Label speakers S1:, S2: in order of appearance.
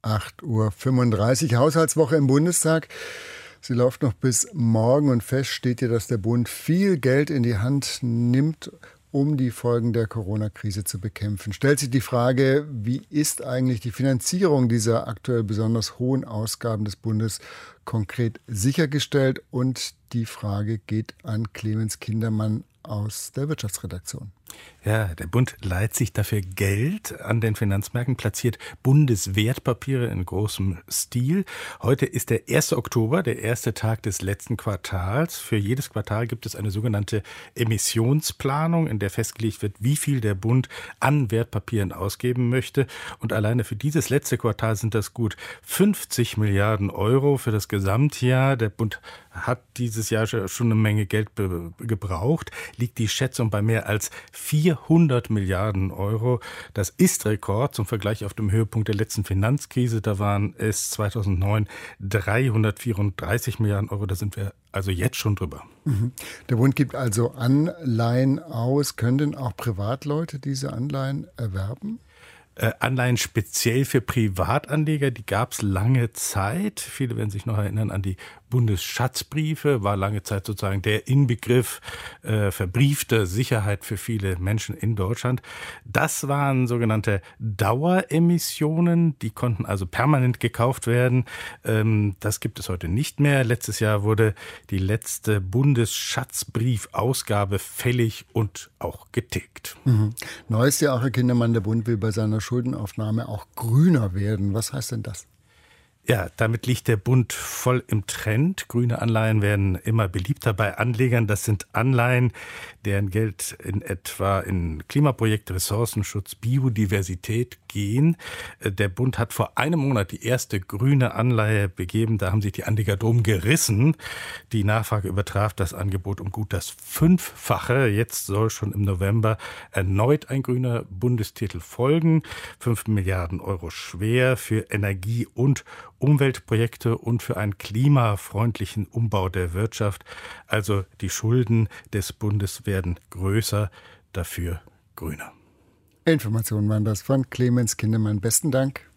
S1: 8:35 Uhr, Haushaltswoche im Bundestag. Sie läuft noch bis morgen und fest steht hier, dass der Bund viel Geld in die Hand nimmt, um die Folgen der Corona-Krise zu bekämpfen. Stellt sich die Frage, wie ist eigentlich die Finanzierung dieser aktuell besonders hohen Ausgaben des Bundes konkret sichergestellt? Und die Frage geht an Clemens Kindermann aus der Wirtschaftsredaktion.
S2: Ja, der Bund leiht sich dafür Geld an den Finanzmärkten, platziert Bundeswertpapiere in großem Stil. Heute ist der 1. Oktober, der erste Tag des letzten Quartals. Für jedes Quartal gibt es eine sogenannte Emissionsplanung, in der festgelegt wird, wie viel der Bund an Wertpapieren ausgeben möchte. Und alleine für dieses letzte Quartal sind das gut 50 Milliarden Euro für das Gesamtjahr. Der Bund hat dieses Jahr schon eine Menge Geld gebraucht, liegt die Schätzung bei mehr als 400 Milliarden Euro. Das ist Rekord zum Vergleich auf dem Höhepunkt der letzten Finanzkrise. Da waren es 2009 334 Milliarden Euro. Da sind wir also jetzt schon drüber.
S1: Der Bund gibt also Anleihen aus. Können denn auch Privatleute diese Anleihen erwerben?
S2: Anleihen speziell für Privatanleger, die gab es lange Zeit. Viele werden sich noch erinnern an die Bundesschatzbriefe, war lange Zeit sozusagen der Inbegriff verbriefter Sicherheit für viele Menschen in Deutschland. Das waren sogenannte Daueremissionen, die konnten also permanent gekauft werden. Das gibt es heute nicht mehr. Letztes Jahr wurde die letzte Bundesschatzbriefausgabe fällig und auch getilgt.
S1: Neues Jahr, Herr Kindermann, der Bund will bei seiner Schuldenaufnahme auch grüner werden. Was heißt denn das?
S2: Ja, damit liegt der Bund voll im Trend. Grüne Anleihen werden immer beliebter bei Anlegern. Das sind Anleihen, deren Geld in etwa in Klimaprojekte, Ressourcenschutz, Biodiversität gehen. Der Bund hat vor einem Monat die erste grüne Anleihe begeben. Da haben sich die Anleger drum gerissen. Die Nachfrage übertraf das Angebot um gut das 5-fache. Jetzt soll schon im November erneut ein grüner Bundestitel folgen. 5 Milliarden Euro schwer für Energie- und Umweltprojekte und für einen klimafreundlichen Umbau der Wirtschaft. Also die Schulden des Bundes werden größer, dafür grüner.
S1: Informationen waren das von Clemens Kindermann. Besten Dank.